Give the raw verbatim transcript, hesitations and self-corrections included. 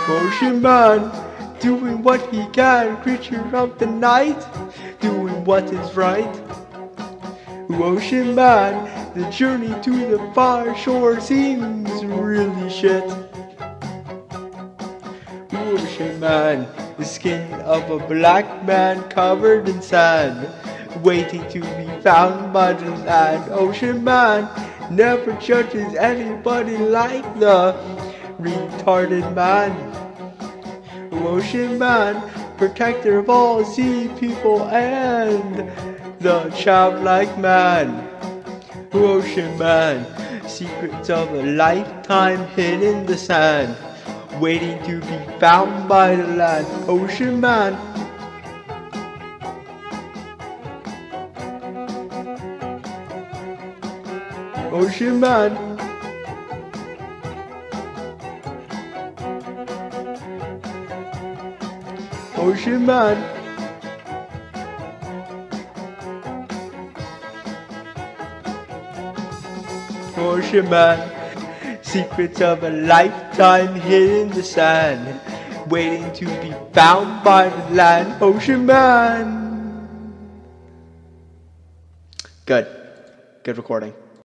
Ocean Man, doing what he can, creature of the night, doing what is right. Ocean Man, the journey to the far shore seems really shit. Ocean Man, the skin of a black man covered in sand, waiting to be found by the land. Ocean Man never judges anybody like the retarded man. Ocean Man, protector of all sea people and the childlike man. Ocean Man, secrets of a lifetime hid in the sand, waiting to be found by the land. Ocean Man. Ocean Man. Ocean Man. Ocean Man, secrets of a lifetime hid in the sand, waiting to be found by the land. Ocean Man. Good. Good recording.